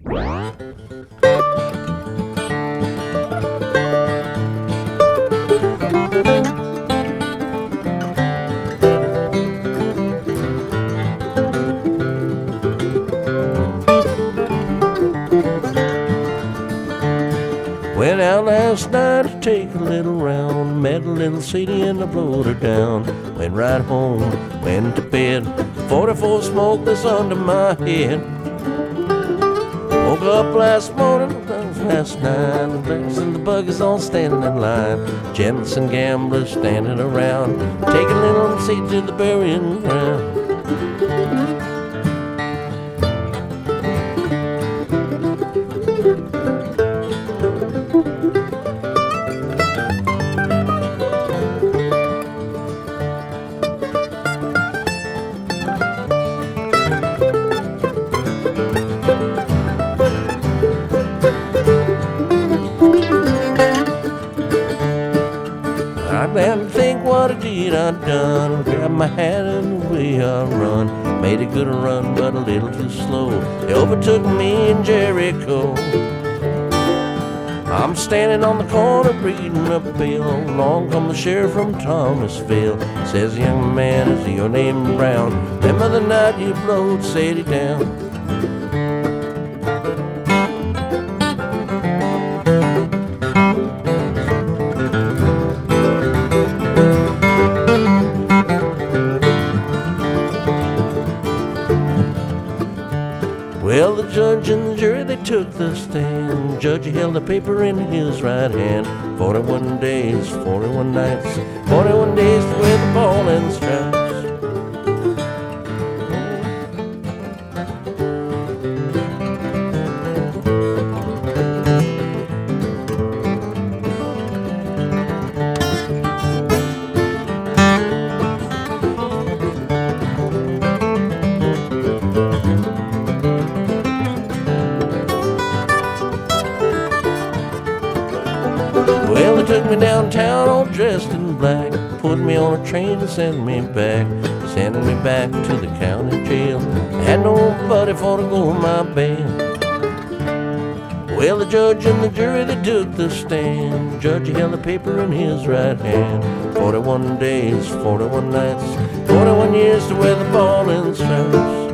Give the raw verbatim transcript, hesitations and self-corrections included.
Went out last night to take a little round, met a little Sadie and I blowed her down. Went right home, went to bed, forty-four smokeless under my head. Woke up last morning, last night, the blacks and the buggies all standing in line. Gents and gamblers standing around, taking little seat to the burying ground. I began to think what a deed I'd done. Grabbed my hat and away I run. Made a good run, but a little too slow. They overtook me in Jericho. I'm standing on the corner reading a bill. Along come the sheriff from Thomasville. Says, young man, is your name Brown? Remember the night you blowed Sadie down? Well, the judge and the jury, they took the stand. Judge held the paper in his right hand. Forty-one days, forty-one nights, forty-one days to wear the ball and stripes. Well, they took me downtown all dressed in black, put me on a train and sent me back, sending me back to the county jail. I had nobody for to go my bail. Well, the judge and the jury, they took the stand. Judge held the paper in his right hand. Forty-one days, forty-one nights, forty-one years to wear the ball and stripes.